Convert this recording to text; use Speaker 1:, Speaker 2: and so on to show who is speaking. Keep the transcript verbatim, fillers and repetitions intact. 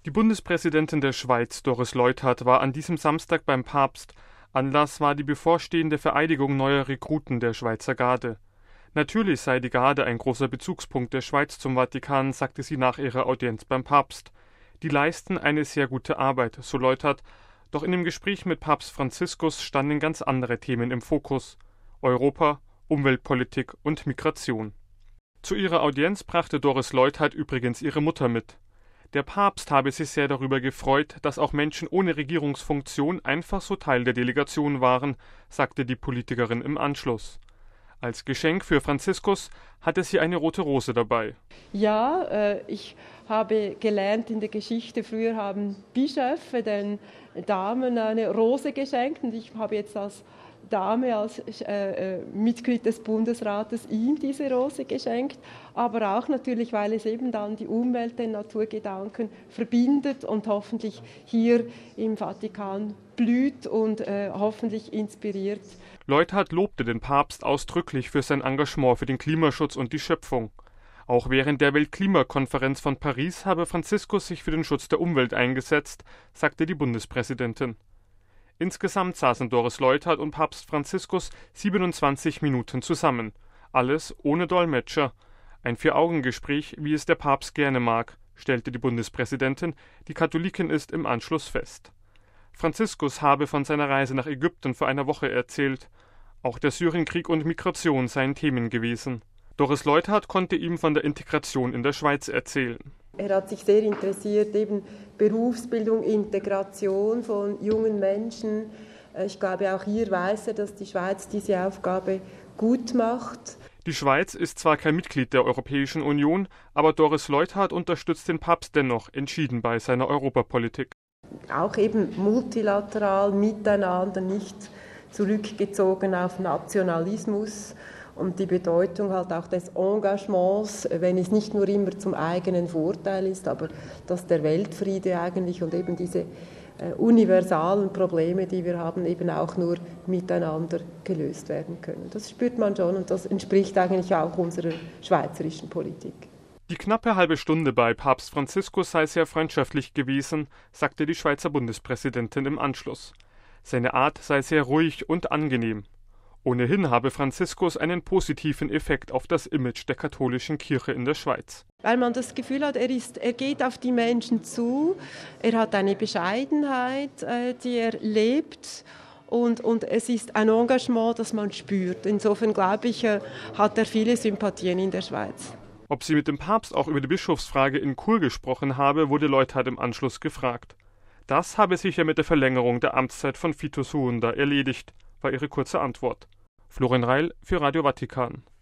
Speaker 1: Die Bundespräsidentin der Schweiz, Doris Leuthard, war an diesem Samstag beim Papst. Anlass war die bevorstehende Vereidigung neuer Rekruten der Schweizer Garde. Natürlich sei die Garde ein großer Bezugspunkt der Schweiz zum Vatikan, sagte sie nach ihrer Audienz beim Papst. Die leisten eine sehr gute Arbeit, so Leuthard. Doch in dem Gespräch mit Papst Franziskus standen ganz andere Themen im Fokus: Europa, Umweltpolitik und Migration. Zu ihrer Audienz brachte Doris Leuthard übrigens ihre Mutter mit. Der Papst habe sich sehr darüber gefreut, dass auch Menschen ohne Regierungsfunktion einfach so Teil der Delegation waren, sagte die Politikerin im Anschluss. Als Geschenk für Franziskus hatte sie eine rote Rose dabei.
Speaker 2: Ja, äh, ich habe gelernt in der Geschichte, früher haben Bischöfe den Damen eine Rose geschenkt und ich habe jetzt als Dame, als äh, Mitglied des Bundesrates ihm diese Rose geschenkt, aber auch natürlich, weil es eben dann die Umwelt, den Naturgedanken verbindet und hoffentlich hier im Vatikan blüht und äh, hoffentlich inspiriert.
Speaker 1: Leuthard lobte den Papst ausdrücklich für sein Engagement für den Klimaschutz und die Schöpfung. Auch während der Weltklimakonferenz von Paris habe Franziskus sich für den Schutz der Umwelt eingesetzt, sagte die Bundespräsidentin. Insgesamt saßen Doris Leuthard und Papst Franziskus siebenundzwanzig Minuten zusammen. Alles ohne Dolmetscher. Ein Vier-Augen-Gespräch, wie es der Papst gerne mag, stellte die Bundespräsidentin, die Katholikin ist, im Anschluss fest. Franziskus habe von seiner Reise nach Ägypten vor einer Woche erzählt. Auch der Syrienkrieg und Migration seien Themen gewesen. Doris Leuthard konnte ihm von der Integration in der Schweiz erzählen.
Speaker 2: Er hat sich sehr interessiert, eben Berufsbildung, Integration von jungen Menschen. Ich glaube, auch hier weiß er, dass die Schweiz diese Aufgabe gut macht.
Speaker 1: Die Schweiz ist zwar kein Mitglied der Europäischen Union, aber Doris Leuthard unterstützt den Papst dennoch entschieden bei seiner Europapolitik.
Speaker 2: Auch eben multilateral, miteinander, nicht zurückgezogen auf Nationalismus. Und die Bedeutung halt auch des Engagements, wenn es nicht nur immer zum eigenen Vorteil ist, aber dass der Weltfriede eigentlich und eben diese äh, universalen Probleme, die wir haben, eben auch nur miteinander gelöst werden können. Das spürt man schon und das entspricht eigentlich auch unserer schweizerischen Politik.
Speaker 1: Die knappe halbe Stunde bei Papst Franziskus sei sehr freundschaftlich gewesen, sagte die Schweizer Bundespräsidentin im Anschluss. Seine Art sei sehr ruhig und angenehm. Ohnehin habe Franziskus einen positiven Effekt auf das Image der katholischen Kirche in der Schweiz.
Speaker 2: Weil man das Gefühl hat, er, ist, er geht auf die Menschen zu, er hat eine Bescheidenheit, äh, die er lebt und, und es ist ein Engagement, das man spürt. Insofern glaube ich, äh, hat er viele Sympathien in der Schweiz.
Speaker 1: Ob sie mit dem Papst auch über die Bischofsfrage in Chur gesprochen habe, wurde Leuthard im Anschluss gefragt. Das habe sich ja mit der Verlängerung der Amtszeit von Vitus Suenda erledigt, war ihre kurze Antwort. Florian Reil für Radio Vatikan.